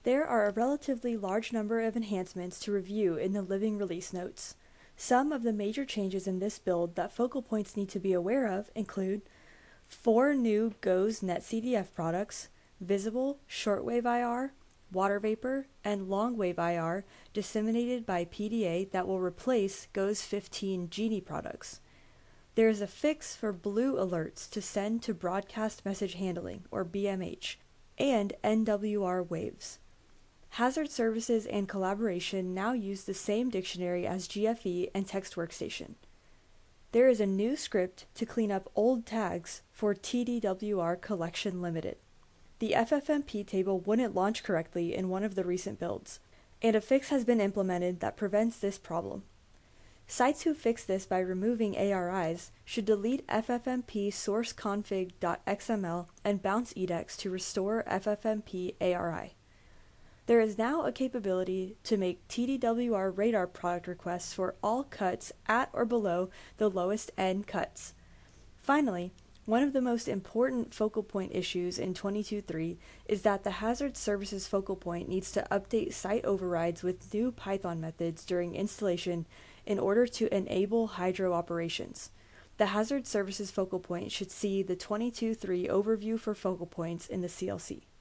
There are a relatively large number of enhancements to review in the Living release notes. Some of the major changes in this build that focal points need to be aware of include 4 new GOES NetCDF products, visible shortwave IR, water vapor, and longwave IR disseminated by PDA that will replace GOES 15 Genie products. There is a fix for blue alerts to send to broadcast message handling, or BMH, and NWR waves. Hazard services and collaboration now use the same dictionary as GFE and Text Workstation. There is a new script to clean up old tags for TDWR Collection Limited. The FFmpeg table wouldn't launch correctly in one of the recent builds, and a fix has been implemented that prevents this problem. Sites who fix this by removing ARIs should delete FFmpeg sourceconfig.xml and bounce edx to restore FFmpeg ARI. There is now a capability to make TDWR radar product requests for all cuts at or below the lowest end cuts. Finally, one of the most important focal point issues in 22.3 is that the hazard services focal point needs to update site overrides with new Python methods during installation in order to enable Hydro operations. The hazard services focal point should see the 22.3 overview for focal points in the CLC.